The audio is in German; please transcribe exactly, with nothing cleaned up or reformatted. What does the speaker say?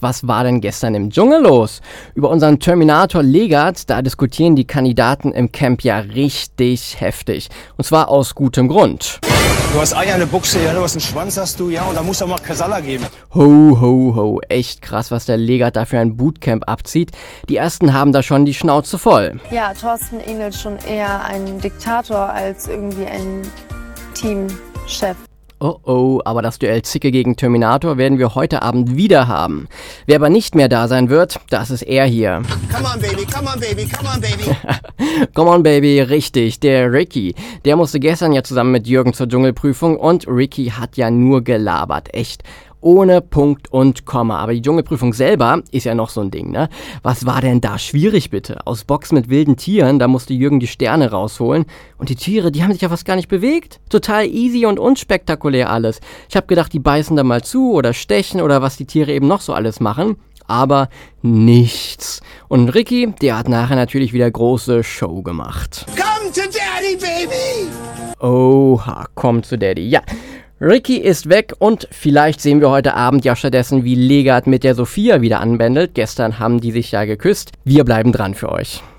Was war denn gestern im Dschungel los? Über unseren Terminator Legat, da diskutieren die Kandidaten im Camp ja richtig heftig. Und zwar aus gutem Grund. Du hast Eier, eine Buchse, ja, du hast einen Schwanz, hast du, ja, und da muss auch mal Kasala geben. Ho, ho, ho, echt krass, was der Legat da für ein Bootcamp abzieht. Die ersten haben da schon die Schnauze voll. Ja, Thorsten ähnelt schon eher einem Diktator als irgendwie ein Teamchef. Oh oh, aber das Duell Zicke gegen Terminator werden wir heute Abend wieder haben. Wer aber nicht mehr da sein wird, das ist er hier. Come on, baby, come on, baby, come on, baby. Come on, baby, richtig, der Ricky. Der musste gestern ja zusammen mit Jürgen zur Dschungelprüfung und Ricky hat ja nur gelabert, echt. Ohne Punkt und Komma. Aber die Dschungelprüfung selber ist ja noch so ein Ding, ne? Was war denn da schwierig, bitte? Aus Boxen mit wilden Tieren, da musste Jürgen die Sterne rausholen. Und die Tiere, die haben sich ja fast gar nicht bewegt. Total easy und unspektakulär alles. Ich hab gedacht, die beißen da mal zu oder stechen oder was die Tiere eben noch so alles machen. Aber nichts. Und Ricky, der hat nachher natürlich wieder große Show gemacht. Come to Daddy, baby! Oha, komm zu Daddy. Ja. Ricky ist weg und vielleicht sehen wir heute Abend ja stattdessen, wie Legat mit der Sophia wieder anbändelt. Gestern haben die sich ja geküsst. Wir bleiben dran für euch.